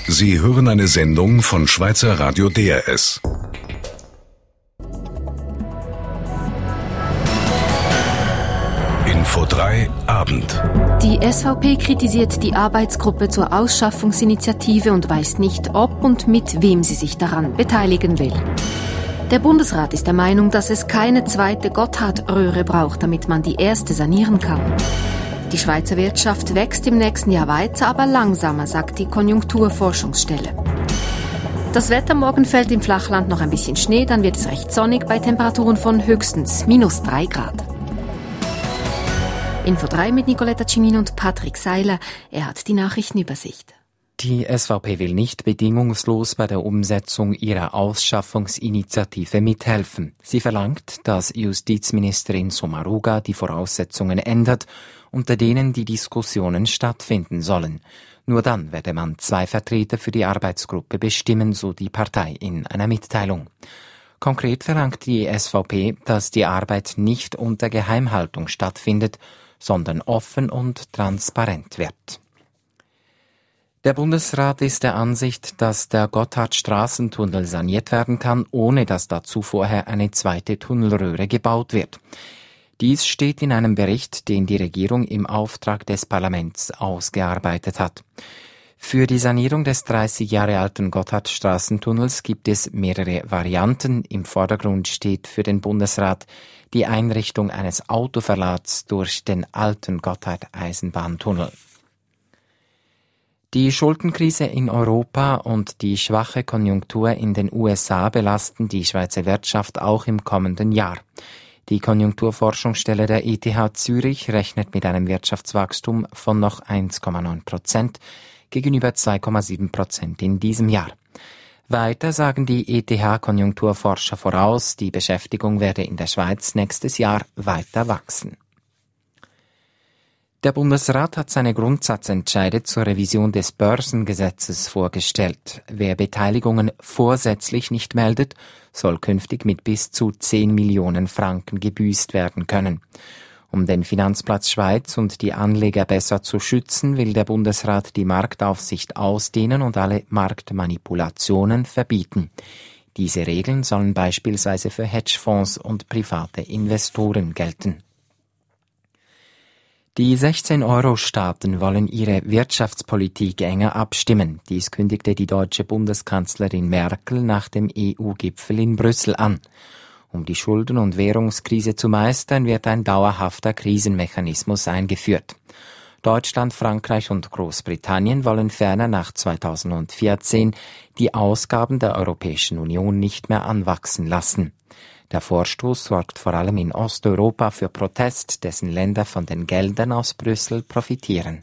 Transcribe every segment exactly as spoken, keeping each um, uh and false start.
Sie hören eine Sendung von Schweizer Radio D R S. Info drei Abend. Die S V P kritisiert die Arbeitsgruppe zur Ausschaffungsinitiative und weiß nicht, ob und mit wem sie sich daran beteiligen will. Der Bundesrat ist der Meinung, dass es keine zweite Gotthardröhre braucht, damit man die erste sanieren kann. Die Schweizer Wirtschaft wächst im nächsten Jahr weiter, aber langsamer, sagt die Konjunkturforschungsstelle. Das Wetter: morgen fällt im Flachland noch ein bisschen Schnee, dann wird es recht sonnig bei Temperaturen von höchstens minus drei Grad. Info drei mit Nicoletta Cimino und Patrick Seiler. Er hat die Nachrichtenübersicht. Die S V P will nicht bedingungslos bei der Umsetzung ihrer Ausschaffungsinitiative mithelfen. Sie verlangt, dass Justizministerin Sommaruga die Voraussetzungen ändert, unter denen die Diskussionen stattfinden sollen. Nur dann werde man zwei Vertreter für die Arbeitsgruppe bestimmen, so die Partei in einer Mitteilung. Konkret verlangt die S V P, dass die Arbeit nicht unter Geheimhaltung stattfindet, sondern offen und transparent wird. Der Bundesrat ist der Ansicht, dass der Gotthardstraßentunnel saniert werden kann, ohne dass dazu vorher eine zweite Tunnelröhre gebaut wird. Dies steht in einem Bericht, den die Regierung im Auftrag des Parlaments ausgearbeitet hat. Für die Sanierung des dreißig Jahre alten Gotthardstraßentunnels gibt es mehrere Varianten. Im Vordergrund steht für den Bundesrat die Einrichtung eines Autoverlads durch den alten Gotthard-Eisenbahntunnel. Die Schuldenkrise in Europa und die schwache Konjunktur in den U S A belasten die Schweizer Wirtschaft auch im kommenden Jahr. Die Konjunkturforschungsstelle der E T H Zürich rechnet mit einem Wirtschaftswachstum von noch eins Komma neun Prozent gegenüber zwei Komma sieben Prozent in diesem Jahr. Weiter sagen die E T H-Konjunkturforscher voraus, die Beschäftigung werde in der Schweiz nächstes Jahr weiter wachsen. Der Bundesrat hat seine Grundsatzentscheide zur Revision des Börsengesetzes vorgestellt. Wer Beteiligungen vorsätzlich nicht meldet, soll künftig mit bis zu zehn Millionen Franken gebüßt werden können. Um den Finanzplatz Schweiz und die Anleger besser zu schützen, will der Bundesrat die Marktaufsicht ausdehnen und alle Marktmanipulationen verbieten. Diese Regeln sollen beispielsweise für Hedgefonds und private Investoren gelten. Die sechzehn-Euro-Staaten wollen ihre Wirtschaftspolitik enger abstimmen. Dies kündigte die deutsche Bundeskanzlerin Merkel nach dem E U-Gipfel in Brüssel an. Um die Schulden- und Währungskrise zu meistern, wird ein dauerhafter Krisenmechanismus eingeführt. Deutschland, Frankreich und Großbritannien wollen ferner nach zweitausendvierzehn die Ausgaben der Europäischen Union nicht mehr anwachsen lassen. Der Vorstoß sorgt vor allem in Osteuropa für Protest, dessen Länder von den Geldern aus Brüssel profitieren.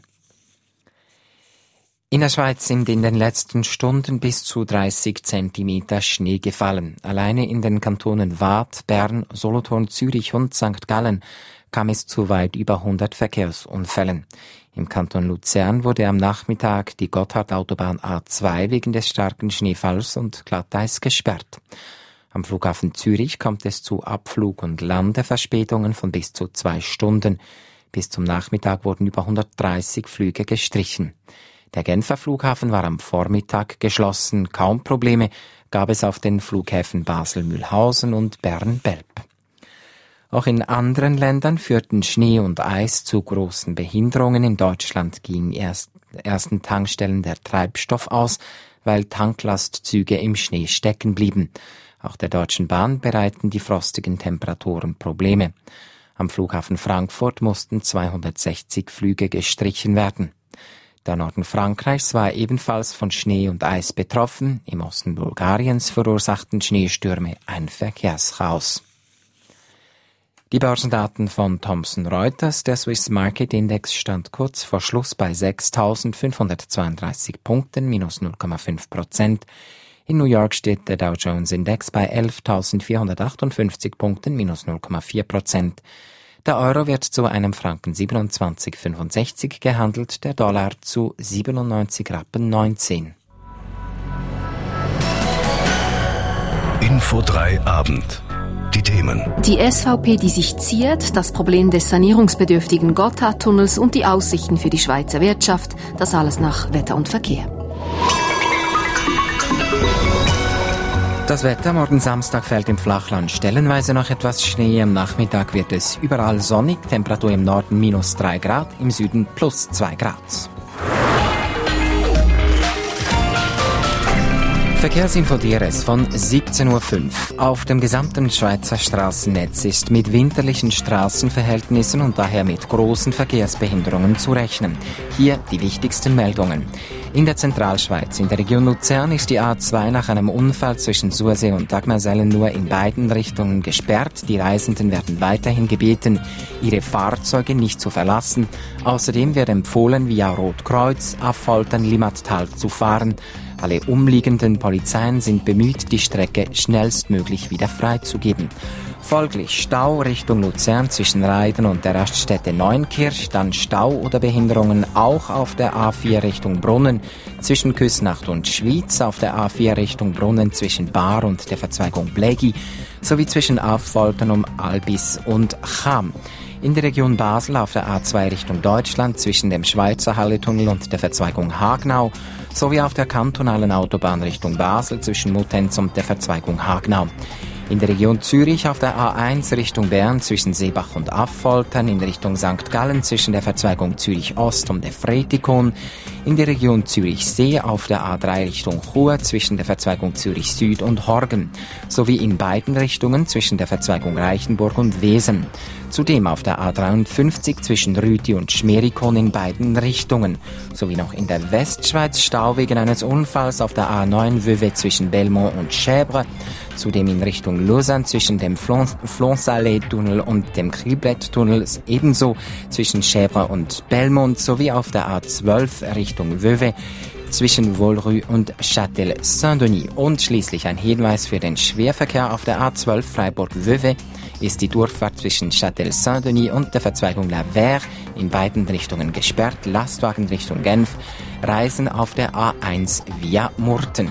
In der Schweiz sind in den letzten Stunden bis zu dreißig Zentimeter Schnee gefallen. Alleine in den Kantonen Waadt, Bern, Solothurn, Zürich und Sankt Gallen kam es zu weit über hundert Verkehrsunfällen. Im Kanton Luzern wurde am Nachmittag die Gotthard-Autobahn A zwei wegen des starken Schneefalls und Glatteis gesperrt. Am Flughafen Zürich kommt es zu Abflug- und Landeverspätungen von bis zu zwei Stunden. Bis zum Nachmittag wurden über hundertdreißig Flüge gestrichen. Der Genfer Flughafen war am Vormittag geschlossen. Kaum Probleme gab es auf den Flughäfen Basel-Mühlhausen und Bern-Belp. Auch in anderen Ländern führten Schnee und Eis zu großen Behinderungen. In Deutschland ging erst ersten Tankstellen der Treibstoff aus, weil Tanklastzüge im Schnee stecken blieben. Auch der Deutschen Bahn bereiten die frostigen Temperaturen Probleme. Am Flughafen Frankfurt mussten zweihundertsechzig Flüge gestrichen werden. Der Norden Frankreichs war ebenfalls von Schnee und Eis betroffen. Im Osten Bulgariens verursachten Schneestürme ein Verkehrschaos. Die Börsendaten von Thomson Reuters: Der Swiss Market Index stand kurz vor Schluss bei sechstausendfünfhundertzweiunddreißig Punkten, minus null Komma fünf Prozent. In New York steht der Dow Jones Index bei elftausendvierhundertachtundfünfzig Punkten, minus null Komma vier Prozent. Der Euro wird zu einem Franken siebenundzwanzig Komma fünfundsechzig gehandelt, der Dollar zu siebenundneunzig Rappen neunzehn. Info drei Abend. Die Themen. Die S V P, die sich ziert, das Problem des sanierungsbedürftigen Gotthardtunnels und die Aussichten für die Schweizer Wirtschaft, das alles nach Wetter und Verkehr. Das Wetter: morgen Samstag fällt im Flachland stellenweise noch etwas Schnee. Am Nachmittag wird es überall sonnig. Temperatur im Norden minus drei Grad, im Süden plus zwei Grad. Verkehrsinfo D R S von siebzehn Uhr fünf. Auf dem gesamten Schweizer Straßennetz ist mit winterlichen Straßenverhältnissen und daher mit großen Verkehrsbehinderungen zu rechnen. Hier die wichtigsten Meldungen. In der Zentralschweiz, in der Region Luzern, ist die A zwei nach einem Unfall zwischen Sursee und Dagmersellen nur in beiden Richtungen gesperrt. Die Reisenden werden weiterhin gebeten, ihre Fahrzeuge nicht zu verlassen. Außerdem wird empfohlen, via Rotkreuz, Affoltern, Limmattal zu fahren. Alle umliegenden Polizeien sind bemüht, die Strecke schnellstmöglich wieder freizugeben. Folglich Stau Richtung Luzern zwischen Reiden und der Raststätte Neunkirch, dann Stau oder Behinderungen auch auf der A vier Richtung Brunnen zwischen Küsnacht und Schwyz, auf der A vier Richtung Brunnen zwischen Baar und der Verzweigung Blägi sowie zwischen Affoltern um Albis und Cham. In der Region Basel auf der A zwei Richtung Deutschland zwischen dem Schweizer Halletunnel und der Verzweigung Hagnau sowie auf der kantonalen Autobahn Richtung Basel zwischen Muttenz und der Verzweigung Hagnau. In der Region Zürich auf der A eins Richtung Bern zwischen Seebach und Affoltern, in Richtung Sankt Gallen zwischen der Verzweigung Zürich Ost und der Fretikon, in der Region Zürich See auf der A drei Richtung Chur zwischen der Verzweigung Zürich Süd und Horgen, sowie in beiden Richtungen zwischen der Verzweigung Reichenburg und Wesen. Zudem auf der A dreiundfünfzig zwischen Rüti und Schmerikon in beiden Richtungen, sowie noch in der Westschweiz Stau wegen eines Unfalls auf der A neun Vevey zwischen Belmont und Chèvre, zudem in Richtung Lausanne zwischen dem Flonsalais-Tunnel und dem Criblet-Tunnel, ebenso zwischen Chèvre und Belmont, sowie auf der A zwölf Richtung Vevey zwischen Volrue und Châtel-Saint-Denis. Und schließlich ein Hinweis für den Schwerverkehr: auf der A zwölf Freiburg-Vevey ist die Durchfahrt zwischen Châtel-Saint-Denis und der Verzweigung La Verre in beiden Richtungen gesperrt. Lastwagen Richtung Genf reisen auf der A eins via Murten.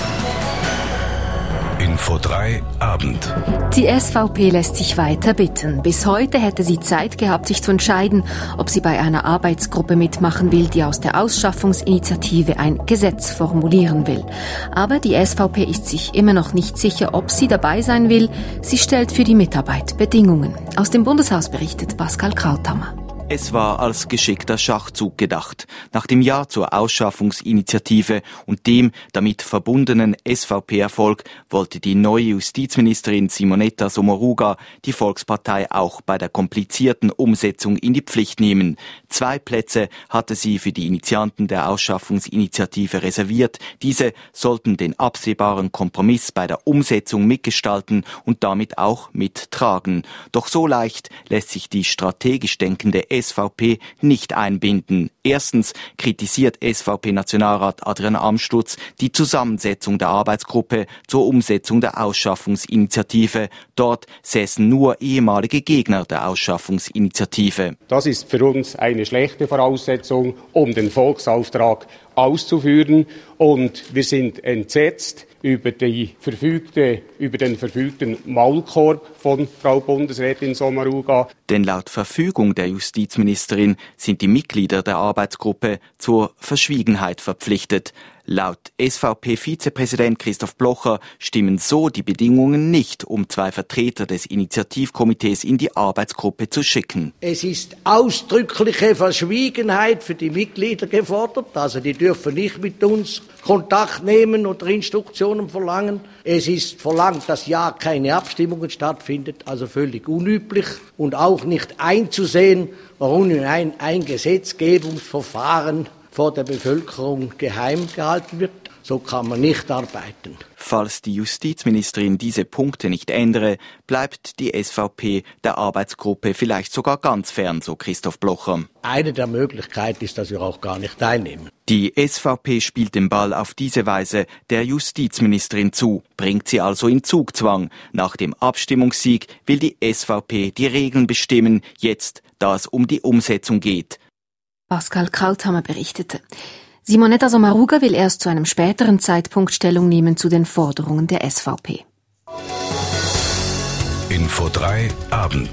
Info drei Abend. Die S V P lässt sich weiter bitten. Bis heute hätte sie Zeit gehabt, sich zu entscheiden, ob sie bei einer Arbeitsgruppe mitmachen will, die aus der Ausschaffungsinitiative ein Gesetz formulieren will. Aber die S V P ist sich immer noch nicht sicher, ob sie dabei sein will. Sie stellt für die Mitarbeit Bedingungen. Aus dem Bundeshaus berichtet Pascal Krauthammer. Es war als geschickter Schachzug gedacht. Nach dem Ja zur Ausschaffungsinitiative und dem damit verbundenen S V P-Erfolg wollte die neue Justizministerin Simonetta Sommaruga die Volkspartei auch bei der komplizierten Umsetzung in die Pflicht nehmen. Zwei Plätze hatte sie für die Initianten der Ausschaffungsinitiative reserviert. Diese sollten den absehbaren Kompromiss bei der Umsetzung mitgestalten und damit auch mittragen. Doch so leicht lässt sich die strategisch denkende S V P nicht einbinden. Erstens kritisiert S V P-Nationalrat Adrian Amstutz die Zusammensetzung der Arbeitsgruppe zur Umsetzung der Ausschaffungsinitiative. Dort säßen nur ehemalige Gegner der Ausschaffungsinitiative. Das ist für uns eine schlechte Voraussetzung, um den Volksauftrag auszuführen, und wir sind entsetzt über die verfügte, über den verfügten Maulkorb von Frau Bundesrätin Sommaruga. Denn laut Verfügung der Justizministerin sind die Mitglieder der Arbeitsgruppe zur Verschwiegenheit verpflichtet. Laut S V P-Vizepräsident Christoph Blocher stimmen so die Bedingungen nicht, um zwei Vertreter des Initiativkomitees in die Arbeitsgruppe zu schicken. Es ist ausdrückliche Verschwiegenheit für die Mitglieder gefordert, also die dürfen nicht mit uns Kontakt nehmen oder Instruktionen verlangen. Es ist verlangt, dass ja keine Abstimmungen stattfindet, also völlig unüblich, und auch nicht einzusehen, warum ein, ein Gesetzgebungsverfahren vor der Bevölkerung geheim gehalten wird. So kann man nicht arbeiten. Falls die Justizministerin diese Punkte nicht ändere, bleibt die S V P der Arbeitsgruppe vielleicht sogar ganz fern, so Christoph Blocher. Eine der Möglichkeiten ist, dass wir auch gar nicht teilnehmen. Die S V P spielt den Ball auf diese Weise der Justizministerin zu, bringt sie also in Zugzwang. Nach dem Abstimmungssieg will die S V P die Regeln bestimmen, jetzt, da es um die Umsetzung geht. Pascal Krauthammer berichtete. Simonetta Sommaruga will erst zu einem späteren Zeitpunkt Stellung nehmen zu den Forderungen der S V P. Info drei Abend.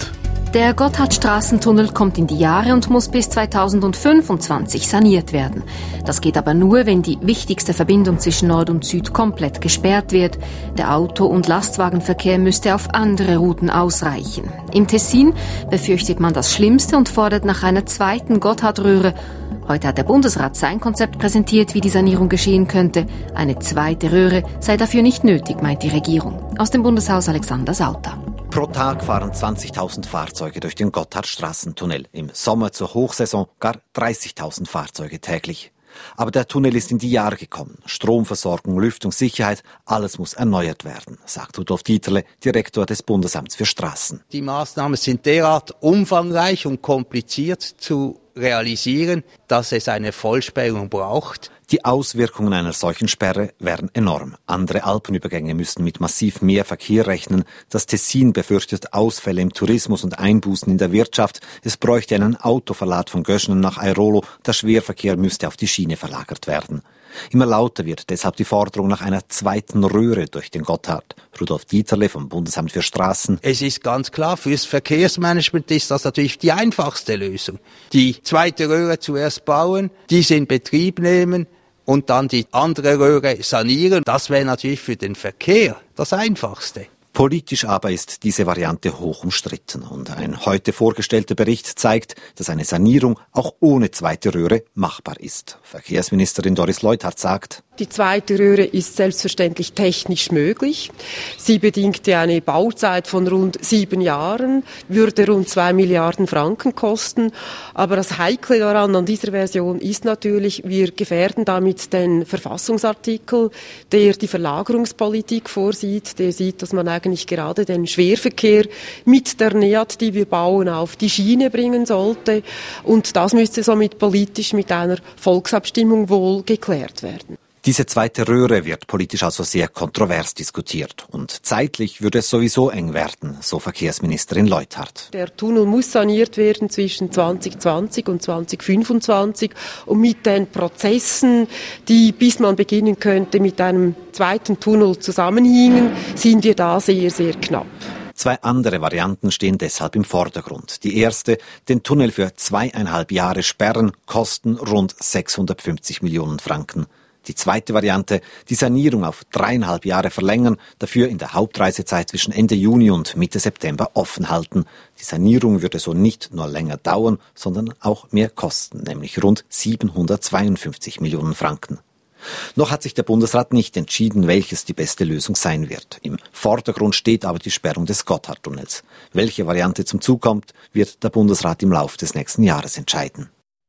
Der Gotthardstraßentunnel kommt in die Jahre und muss bis zweitausendfünfundzwanzig saniert werden. Das geht aber nur, wenn die wichtigste Verbindung zwischen Nord und Süd komplett gesperrt wird. Der Auto- und Lastwagenverkehr müsste auf andere Routen ausreichen. Im Tessin befürchtet man das Schlimmste und fordert nach einer zweiten Gotthardröhre. Heute hat der Bundesrat sein Konzept präsentiert, wie die Sanierung geschehen könnte. Eine zweite Röhre sei dafür nicht nötig, meint die Regierung. Aus dem Bundeshaus Alexander Sauter. Pro Tag fahren zwanzigtausend Fahrzeuge durch den Gotthardstraßentunnel. Im Sommer zur Hochsaison gar dreißigtausend Fahrzeuge täglich. Aber der Tunnel ist in die Jahre gekommen. Stromversorgung, Lüftung, Sicherheit, alles muss erneuert werden, sagt Rudolf Dieterle, Direktor des Bundesamts für Straßen. Die Maßnahmen sind derart umfangreich und kompliziert zu realisieren, dass es eine Vollsperrung braucht. Die Auswirkungen einer solchen Sperre wären enorm. Andere Alpenübergänge müssten mit massiv mehr Verkehr rechnen. Das Tessin befürchtet Ausfälle im Tourismus und Einbußen in der Wirtschaft. Es bräuchte einen Autoverlad von Göschenen nach Airolo. Der Schwerverkehr müsste auf die Schiene verlagert werden. Immer lauter wird deshalb die Forderung nach einer zweiten Röhre durch den Gotthard. Rudolf Dieterle vom Bundesamt für Straßen. Es ist ganz klar, fürs Verkehrsmanagement ist das natürlich die einfachste Lösung. Die zweite Röhre zuerst bauen, diese in Betrieb nehmen und dann die andere Röhre sanieren. Das wäre natürlich für den Verkehr das Einfachste. Politisch aber ist diese Variante hoch umstritten und ein heute vorgestellter Bericht zeigt, dass eine Sanierung auch ohne zweite Röhre machbar ist. Verkehrsministerin Doris Leuthard sagt: Die zweite Röhre ist selbstverständlich technisch möglich. Sie bedingte eine Bauzeit von rund sieben Jahren, würde rund zwei Milliarden Franken kosten. Aber das Heikle daran an dieser Version ist natürlich, wir gefährden damit den Verfassungsartikel, der die Verlagerungspolitik vorsieht. Der sieht, dass man eigentlich gerade den Schwerverkehr mit der N E A T, die wir bauen, auf die Schiene bringen sollte. Und das müsste somit politisch mit einer Volksabstimmung wohl geklärt werden. Diese zweite Röhre wird politisch also sehr kontrovers diskutiert. Und zeitlich würde es sowieso eng werden, so Verkehrsministerin Leuthard. Der Tunnel muss saniert werden zwischen zwanzig zwanzig und zwanzig fünfundzwanzig. Und mit den Prozessen, die bis man beginnen könnte, mit einem zweiten Tunnel zusammenhingen, sind wir da sehr, sehr knapp. Zwei andere Varianten stehen deshalb im Vordergrund. Die erste, den Tunnel für zweieinhalb Jahre sperren, kosten rund sechshundertfünfzig Millionen Franken. Die zweite Variante, die Sanierung auf dreieinhalb Jahre verlängern, dafür in der Hauptreisezeit zwischen Ende Juni und Mitte September offen halten. Die Sanierung würde so nicht nur länger dauern, sondern auch mehr kosten, nämlich rund siebenhundertzweiundfünfzig Millionen Franken. Noch hat sich der Bundesrat nicht entschieden, welches die beste Lösung sein wird. Im Vordergrund steht aber die Sperrung des Gotthardtunnels. Welche Variante zum Zug kommt, wird der Bundesrat im Laufe des nächsten Jahres entscheiden.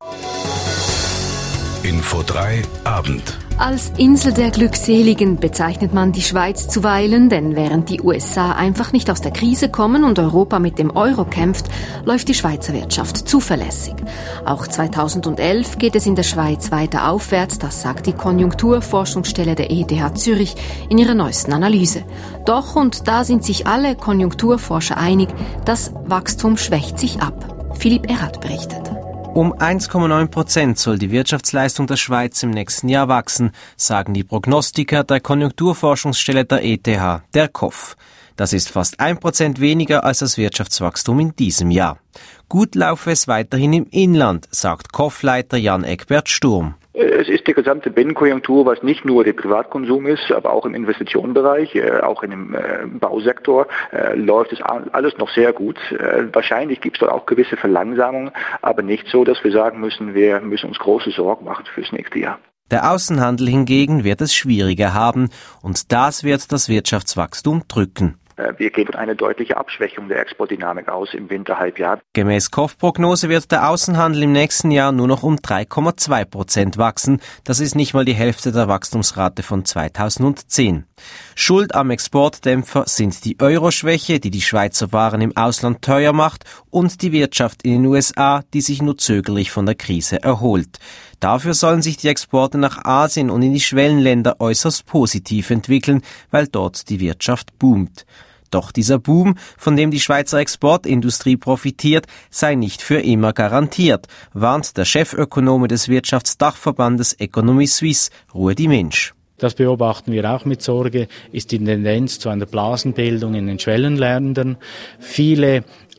Info drei Abend. Als Insel der Glückseligen bezeichnet man die Schweiz zuweilen, denn während die U S A einfach nicht aus der Krise kommen und Europa mit dem Euro kämpft, läuft die Schweizer Wirtschaft zuverlässig. Auch zweitausendelf geht es in der Schweiz weiter aufwärts, das sagt die Konjunkturforschungsstelle der E T H Zürich in ihrer neuesten Analyse. Doch, und da sind sich alle Konjunkturforscher einig, das Wachstum schwächt sich ab. Philipp Erhardt berichtet. Um eins Komma neun Prozent soll die Wirtschaftsleistung der Schweiz im nächsten Jahr wachsen, sagen die Prognostiker der Konjunkturforschungsstelle der E T H, der K O F. Das ist fast ein Prozent weniger als das Wirtschaftswachstum in diesem Jahr. Gut laufe es weiterhin im Inland, sagt K O F-Leiter Jan Egbert Sturm. Es ist die gesamte Binnenkonjunktur, was nicht nur der Privatkonsum ist, aber auch im Investitionenbereich, äh, auch in dem äh, Bausektor äh, läuft es alles noch sehr gut. Äh, wahrscheinlich gibt es dort auch gewisse Verlangsamungen, aber nicht so, dass wir sagen müssen, wir müssen uns große Sorgen machen fürs nächste Jahr. Der Außenhandel hingegen wird es schwieriger haben und das wird das Wirtschaftswachstum drücken. Wir gehen von einer deutlichen Abschwächung der Exportdynamik aus im Winterhalbjahr. Gemäß K O F-Prognose wird der Außenhandel im nächsten Jahr nur noch um drei Komma zwei Prozent wachsen. Das ist nicht mal die Hälfte der Wachstumsrate von zweitausendzehn. Schuld am Exportdämpfer sind die Euroschwäche, die die Schweizer Waren im Ausland teuer macht, und die Wirtschaft in den U S A, die sich nur zögerlich von der Krise erholt. Dafür sollen sich die Exporte nach Asien und in die Schwellenländer äußerst positiv entwickeln, weil dort die Wirtschaft boomt. Doch dieser Boom, von dem die Schweizer Exportindustrie profitiert, sei nicht für immer garantiert, warnt der Chefökonome des Wirtschaftsdachverbandes Economy Suisse, Ruedi Mensch. Das beobachten wir auch mit Sorge, ist die Tendenz zu einer Blasenbildung in den Schwellenländern. Viele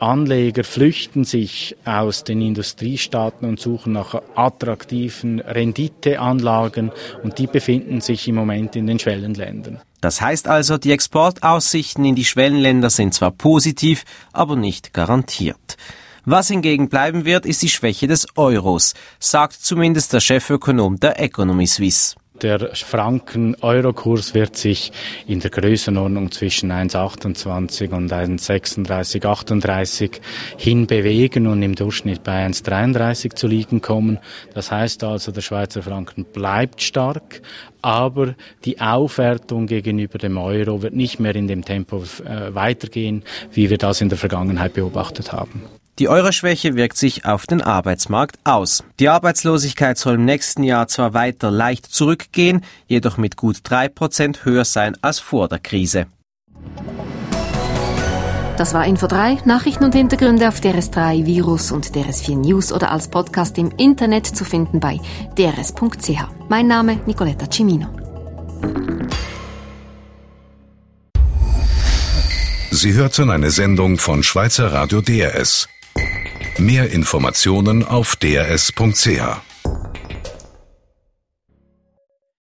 Anleger flüchten sich aus den Industriestaaten und suchen nach attraktiven Renditeanlagen und die befinden sich im Moment in den Schwellenländern. Das heißt also, die Exportaussichten in die Schwellenländer sind zwar positiv, aber nicht garantiert. Was hingegen bleiben wird, ist die Schwäche des Euros, sagt zumindest der Chefökonom der Economy Suisse. Der Franken-Euro-Kurs wird sich in der Größenordnung zwischen eins Komma achtundzwanzig und eins Komma sechsunddreißig, achtunddreißig hin bewegen und im Durchschnitt bei eins Komma dreiunddreißig zu liegen kommen. Das heißt also, der Schweizer Franken bleibt stark, aber die Aufwertung gegenüber dem Euro wird nicht mehr in dem Tempo äh, weitergehen, wie wir das in der Vergangenheit beobachtet haben. Die Euroschwäche wirkt sich auf den Arbeitsmarkt aus. Die Arbeitslosigkeit soll im nächsten Jahr zwar weiter leicht zurückgehen, jedoch mit gut drei Prozent höher sein als vor der Krise. Das war Info drei, Nachrichten und Hintergründe auf D R S drei Virus und D R S vier News oder als Podcast im Internet zu finden bei d r s punkt c h. Mein Name Nicoletta Cimino. Sie hörten eine Sendung von Schweizer Radio D R S. Mehr Informationen auf d r s punkt c h.